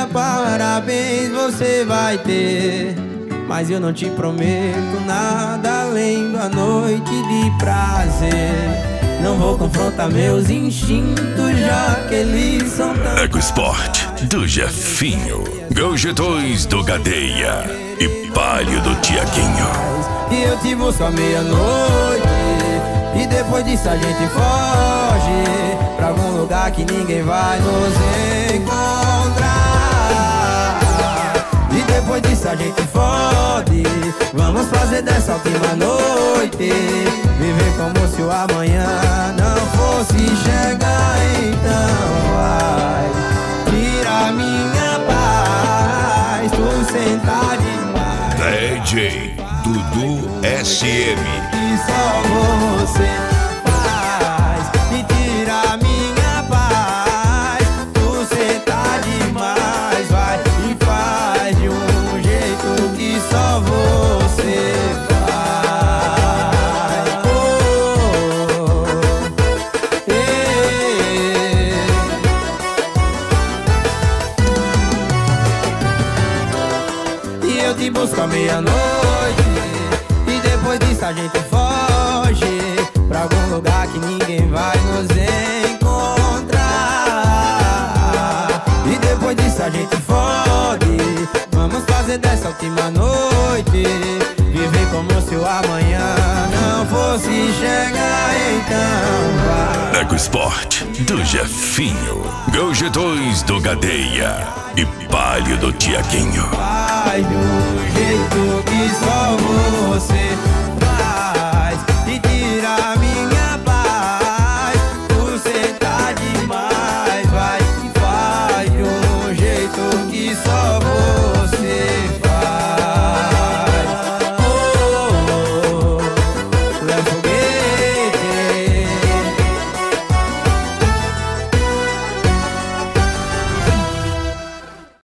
parabéns você vai ter, mas eu não te prometo nada além da noite de prazer. Não vou confrontar meus instintos, já que eles são tão... Ego Sport do Jefinho, Gorjetões do Gadeia e Palio do Tiaguinho. E eu te busco à meia-noite, e depois disso a gente foge pra algum lugar que ninguém vai nos encontrar. E depois disso a gente fode, vamos fazer dessa última noite viver como se o amanhã não fosse chegar. Então vai, tira minha paz, tu sentar demais. DJ Dudu SM. E só você faz, me tira minha paz, tu sentar demais, vai e faz de um jeito que só você faz. Oh, E eu te busco à meia-noite, e depois disso a gente foge pra algum lugar que ninguém vai nos encontrar. E depois disso a gente fode, vamos fazer dessa última noite viver como se o amanhã não fosse chegar. Então vai. Ego Sport do Jefinho, Gorjetões do Gadeia e Palio do Tiaguinho. Faz do jeito que só você